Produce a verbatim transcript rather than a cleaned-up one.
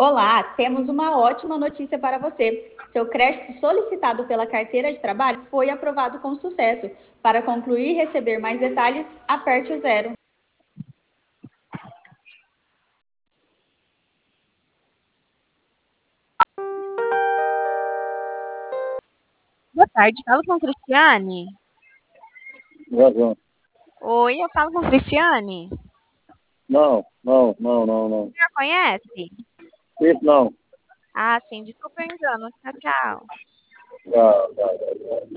Olá, temos uma ótima notícia para você. Seu crédito solicitado pela carteira de trabalho foi aprovado com sucesso. Para concluir e receber mais detalhes, aperte o zero. Boa tarde, falo com Cristiane. Razão. Oi, eu falo com Cristiane. Não, não, não, não, O não. senhor conhece? Isso não. Ah, sim, desculpa o engano. Tchau, tchau. Não, não, não.